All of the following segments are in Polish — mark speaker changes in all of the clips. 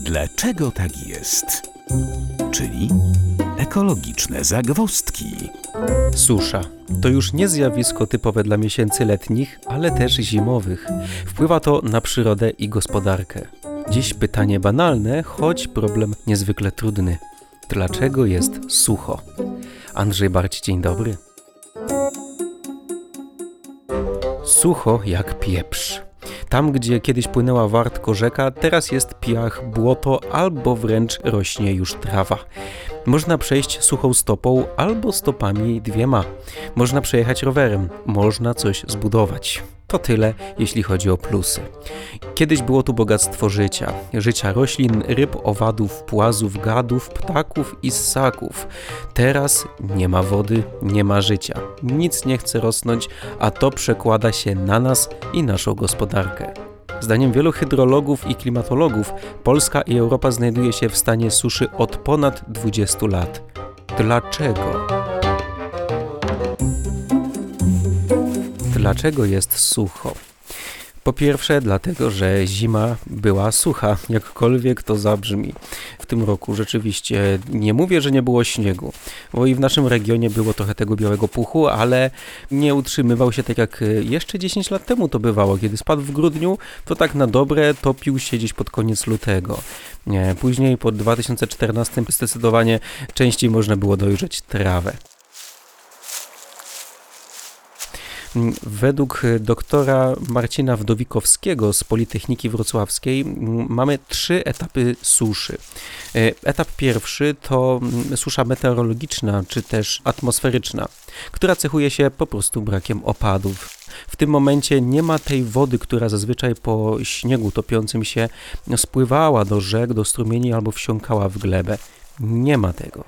Speaker 1: Dlaczego tak jest? Czyli ekologiczne zagwozdki.
Speaker 2: Susza to już nie zjawisko typowe dla miesięcy letnich, ale też zimowych. Wpływa to na przyrodę i gospodarkę. Dziś pytanie banalne, choć problem niezwykle trudny. Dlaczego jest sucho? Andrzej Barć, dzień dobry. Sucho jak pieprz. Tam, gdzie kiedyś płynęła wartko rzeka, teraz jest piach, błoto albo wręcz rośnie już trawa. Można przejść suchą stopą albo stopami dwiema. Można przejechać rowerem, można coś zbudować. To tyle, jeśli chodzi o plusy. Kiedyś było tu bogactwo życia. Życia roślin, ryb, owadów, płazów, gadów, ptaków i ssaków. Teraz nie ma wody, nie ma życia. Nic nie chce rosnąć, a to przekłada się na nas i naszą gospodarkę. Zdaniem wielu hydrologów i klimatologów, Polska i Europa znajduje się w stanie suszy od ponad 20 lat. Dlaczego? Dlaczego jest sucho? Po pierwsze, dlatego, że zima była sucha, jakkolwiek to zabrzmi. W tym roku rzeczywiście nie mówię, że nie było śniegu, bo i w naszym regionie było trochę tego białego puchu, ale nie utrzymywał się tak jak jeszcze 10 lat temu to bywało. Kiedy spadł w grudniu, to tak na dobre topił się gdzieś pod koniec lutego. Później po 2014 zdecydowanie częściej można było dojrzeć trawę. Według doktora Marcina Wdowikowskiego z Politechniki Wrocławskiej mamy 3 etapy suszy. Etap pierwszy to susza meteorologiczna czy też atmosferyczna, która cechuje się po prostu brakiem opadów. W tym momencie nie ma tej wody, która zazwyczaj po śniegu topiącym się spływała do rzek, do strumieni albo wsiąkała w glebę. Nie ma tego.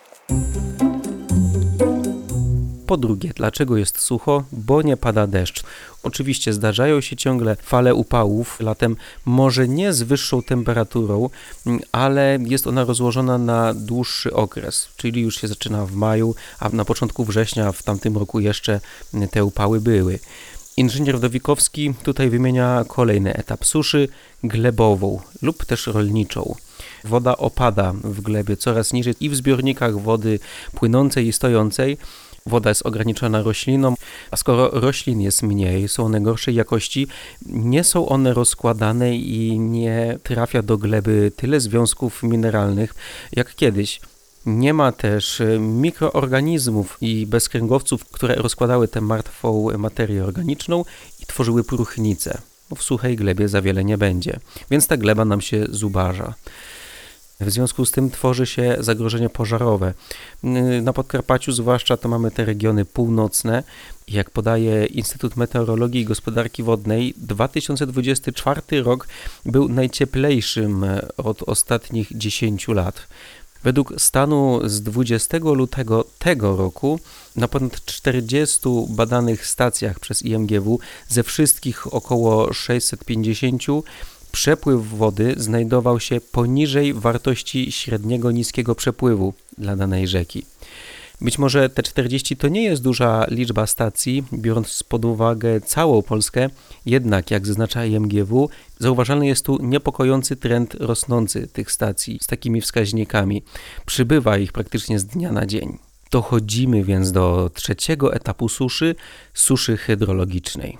Speaker 2: Po drugie, dlaczego jest sucho? Bo nie pada deszcz. Oczywiście zdarzają się ciągle fale upałów latem, może nie z wyższą temperaturą, ale jest ona rozłożona na dłuższy okres, czyli już się zaczyna w maju, a na początku września w tamtym roku jeszcze te upały były. Inżynier Wdowikowski tutaj wymienia kolejny etap suszy, glebową lub też rolniczą. Woda opada w glebie coraz niżej i w zbiornikach wody płynącej i stojącej. Woda jest ograniczona roślinom, a skoro roślin jest mniej, są one gorszej jakości, nie są one rozkładane i nie trafia do gleby tyle związków mineralnych jak kiedyś. Nie ma też mikroorganizmów i bezkręgowców, które rozkładały tę martwą materię organiczną i tworzyły próchnice. W suchej glebie za wiele nie będzie, więc ta gleba nam się zubaża. W związku z tym tworzy się zagrożenie pożarowe. Na Podkarpaciu zwłaszcza to mamy te regiony północne. Jak podaje Instytut Meteorologii i Gospodarki Wodnej, 2024 rok był najcieplejszym od ostatnich 10 lat. Według stanu z 20 lutego tego roku na ponad 40 badanych stacjach przez IMGW ze wszystkich około 650 przepływ wody znajdował się poniżej wartości średniego niskiego przepływu dla danej rzeki. Być może te 40 to nie jest duża liczba stacji, biorąc pod uwagę całą Polskę, jednak jak zaznacza IMGW, zauważalny jest tu niepokojący trend rosnący tych stacji z takimi wskaźnikami. Przybywa ich praktycznie z dnia na dzień. Dochodzimy więc do trzeciego etapu suszy, suszy hydrologicznej.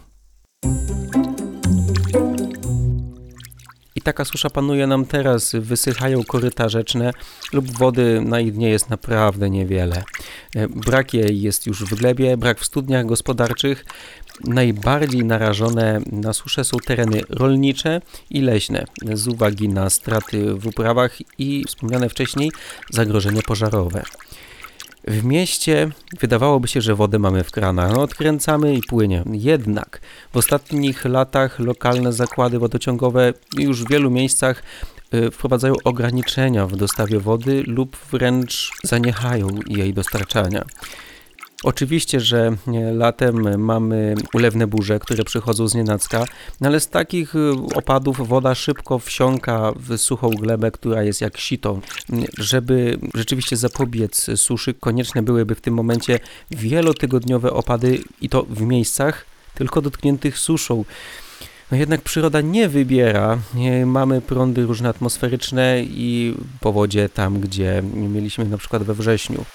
Speaker 2: I taka susza panuje nam teraz, wysychają koryta rzeczne lub wody na ich dnie jest naprawdę niewiele. Brak jej jest już w glebie, brak w studniach gospodarczych. Najbardziej narażone na suszę są tereny rolnicze i leśne z uwagi na straty w uprawach i wspomniane wcześniej zagrożenie pożarowe. W mieście wydawałoby się, że wodę mamy w kranach, odkręcamy i płynie. Jednak w ostatnich latach lokalne zakłady wodociągowe już w wielu miejscach wprowadzają ograniczenia w dostawie wody lub wręcz zaniechają jej dostarczania. Oczywiście, że latem mamy ulewne burze, które przychodzą znienacka, ale z takich opadów woda szybko wsiąka w suchą glebę, która jest jak sito. Żeby rzeczywiście zapobiec suszy, konieczne byłyby w tym momencie wielotygodniowe opady i to w miejscach tylko dotkniętych suszą. No jednak przyroda nie wybiera. Mamy prądy różne atmosferyczne i powodzie tam, gdzie mieliśmy na przykład we wrześniu.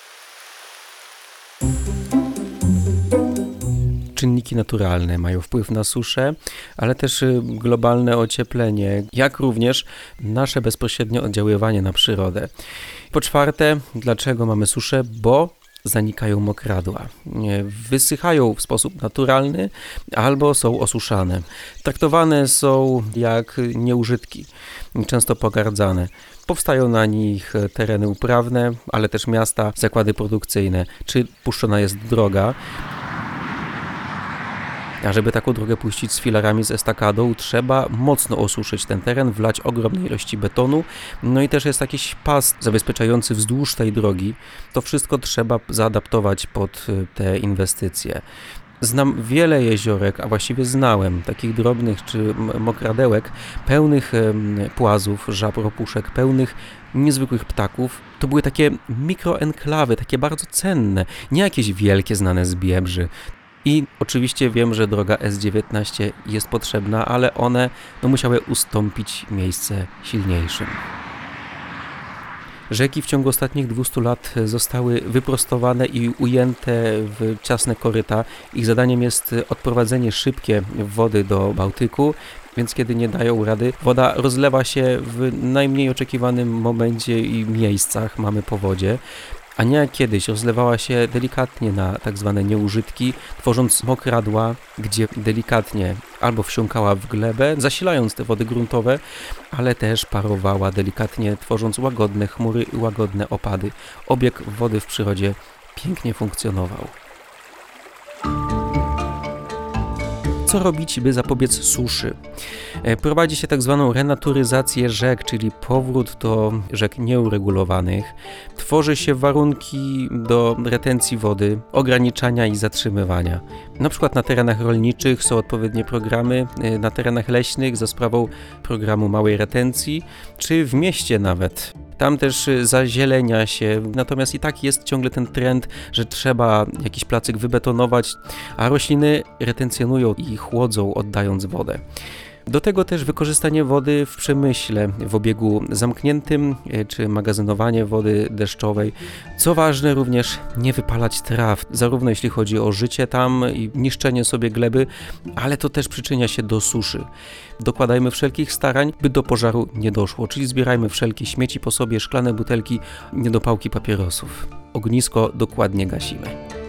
Speaker 2: Czynniki naturalne mają wpływ na suszę, ale też globalne ocieplenie, jak również nasze bezpośrednie oddziaływanie na przyrodę. Po czwarte, dlaczego mamy suszę? Bo zanikają mokradła. Wysychają w sposób naturalny albo są osuszane. Traktowane są jak nieużytki, często pogardzane. Powstają na nich tereny uprawne, ale też miasta, zakłady produkcyjne, czy puszczona jest droga. A żeby taką drogę puścić z filarami, z estakadą, trzeba mocno osuszyć ten teren, wlać ogromnej ilości betonu. No i też jest jakiś pas zabezpieczający wzdłuż tej drogi. To wszystko trzeba zaadaptować pod te inwestycje. Znam wiele jeziorek, a właściwie znałem takich drobnych czy mokradełek, pełnych płazów, żab, ropuszek, pełnych niezwykłych ptaków. To były takie mikroenklawy, takie bardzo cenne, nie jakieś wielkie znane z Biebrzy. I oczywiście wiem, że droga S19 jest potrzebna, ale one musiały ustąpić miejsce silniejszym. Rzeki w ciągu ostatnich 200 lat zostały wyprostowane i ujęte w ciasne koryta. Ich zadaniem jest odprowadzenie szybkie wody do Bałtyku, więc kiedy nie dają rady, woda rozlewa się w najmniej oczekiwanym momencie i miejscach, mamy powodzie. A nie jak kiedyś rozlewała się delikatnie na tak zwane nieużytki, tworząc mokradła, gdzie delikatnie albo wsiąkała w glebę, zasilając te wody gruntowe, ale też parowała delikatnie, tworząc łagodne chmury i łagodne opady. Obieg wody w przyrodzie pięknie funkcjonował. Co robić, by zapobiec suszy? Prowadzi się tak zwaną renaturyzację rzek, czyli powrót do rzek nieuregulowanych. Tworzy się warunki do retencji wody, ograniczania i zatrzymywania. Na przykład na terenach rolniczych są odpowiednie programy, na terenach leśnych za sprawą programu małej retencji, czy w mieście nawet. Tam też zazielenia się, natomiast i tak jest ciągle ten trend, że trzeba jakiś placyk wybetonować, a rośliny retencjonują i chłodzą, oddając wodę. Do tego też wykorzystanie wody w przemyśle, w obiegu zamkniętym, czy magazynowanie wody deszczowej. Co ważne, również nie wypalać traw, zarówno jeśli chodzi o życie tam i niszczenie sobie gleby, ale to też przyczynia się do suszy. Dokładajmy wszelkich starań, by do pożaru nie doszło, czyli zbierajmy wszelkie śmieci po sobie, szklane butelki, niedopałki papierosów. Ognisko dokładnie gasimy.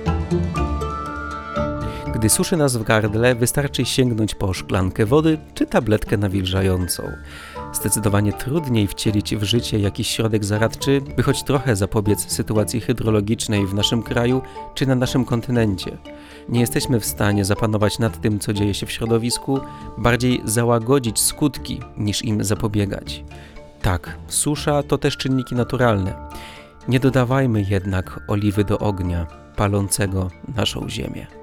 Speaker 2: Gdy suszy nas w gardle, wystarczy sięgnąć po szklankę wody czy tabletkę nawilżającą. Zdecydowanie trudniej wcielić w życie jakiś środek zaradczy, by choć trochę zapobiec sytuacji hydrologicznej w naszym kraju czy na naszym kontynencie. Nie jesteśmy w stanie zapanować nad tym, co dzieje się w środowisku, bardziej załagodzić skutki niż im zapobiegać. Tak, susza to też czynniki naturalne. Nie dodawajmy jednak oliwy do ognia palącego naszą ziemię.